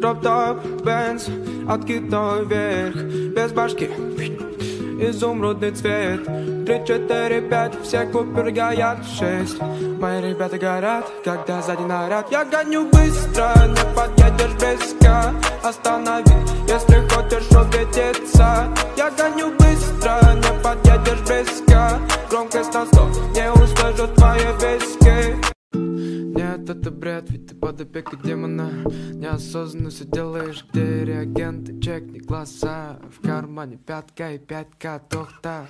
Дроп-топ, Бенз, откидной вверх, без башки, изумрудный цвет. 3, 4, 5, все куперы горят. 6, мои ребята горят, когда сзади наряд. Я гоню быстро, не подъедешь близко. Останови, если хочешь убедиться. Я гоню быстро, не подъедешь близко. Громкость на 100, не услышу твои виски. Нет, это бред, ведь ты под опекой демона. Неосознанно все делаешь, где реагенты. Чекни глаза, в кармане пятка и 5К тохта.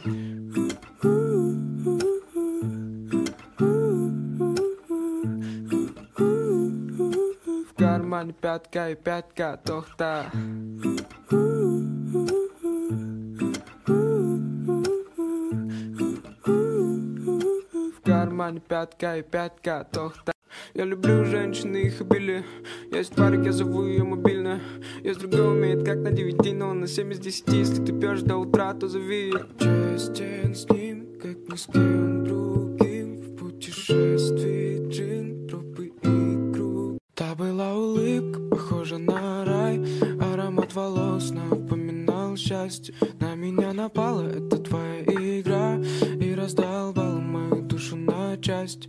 В кармане пятка и 5К тохта. В кармане пятка и 5К тохта. Я люблю женщин и их обилие. Есть парик, я зову ее мобильно. Есть другой умеет как на 9, но на 7 из 10. Если ты пьешь до утра, то зови. Честен с ним, как ни с кем другим. В путешествии джин, тропы и круг. Та была улыбка, похожа на рай. Аромат волос напоминал счастье. На меня напала эта твоя игра и раздолбала мою душу на части.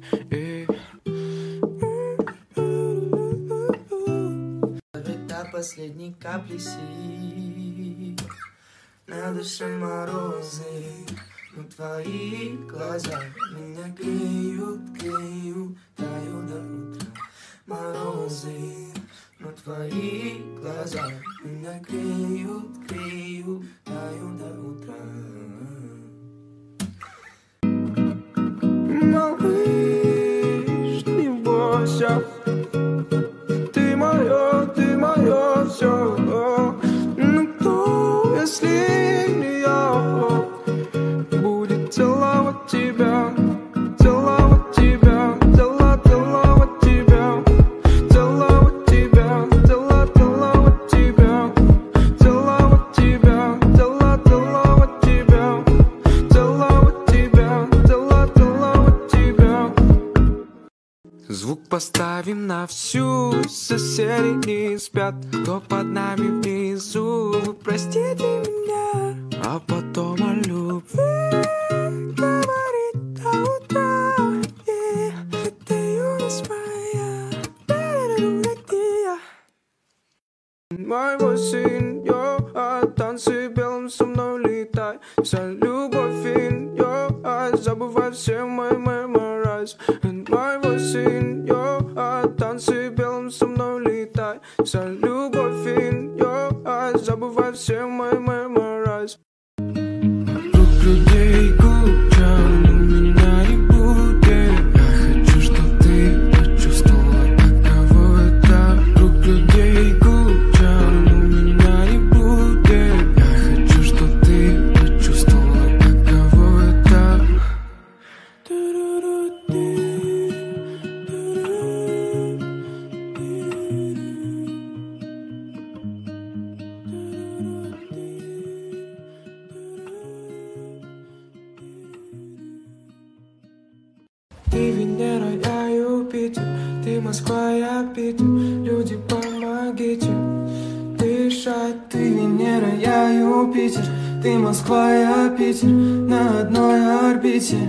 Последней капли сил, на душе морозы, но твои глаза меня греют, греют, таю до утра. Морозы, но твои глаза меня греют, греют, таю до утра. Малыш, не бойся. Ты мое все. Ну кто, если не я, будет целовать тебя, целовать тебя, целовать тебя, целовать тебя, целовать тебя, целовать тебя, целовать тебя, целовать тебя, целовать тебя. Звук поставим на всю, соседи не спят, кто под нами внизу, вы простите меня, а потом о любви говорить до утра. Это юность моя, мой восень, танцы белым со мной летай, вся любовь in your eyes, забывай все мои memories. Мой восень, танцы белым со мной летай, вся любовь in your eyes, забывай все мои memories. Вокруг людей куча, но меня не будет. Я хочу, чтоб ты почувствовала, каково это. Вокруг людей куча, но меня не будет. Я хочу, чтоб ты почувствовала, каково это. Ты Венера, я Юпитер, ты Москва, я Питер, люди, помогите дышать. Ты Венера, я Юпитер, ты Москва, я Питер, на одной орбите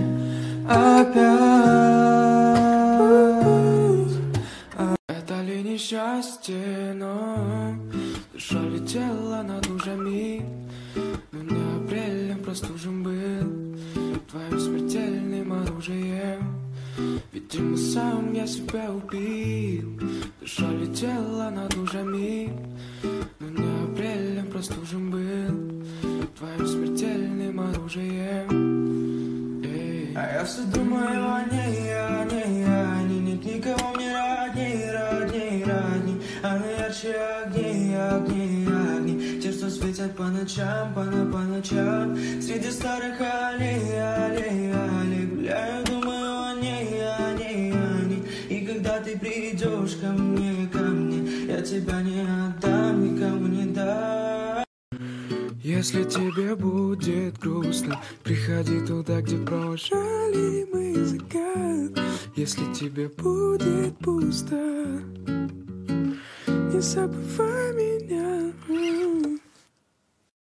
опять. Это ли несчастье, но душа летела над лужами, но не апрелем простужен был твоим смертельным оружием. Видимо, сам я себя убил. Душа летела над лужами, но не апрелем простужен был твоим смертельным оружием. А я все думаю о ней, о ней, о ней. Нет никого мне родней, родней, родней. Она ярче огней, огней, огней. Те, что светят по ночам, по ночам. Среди старых аллей, аллей, аллей. Гуляю, думаю о ней, о ней, о ней. И когда ты придешь ко мне, я тебя не отдам, никому не дам. Если тебе будет грустно, приходи туда, где провожали мы закат. Если тебе будет пусто, Не забывай меня.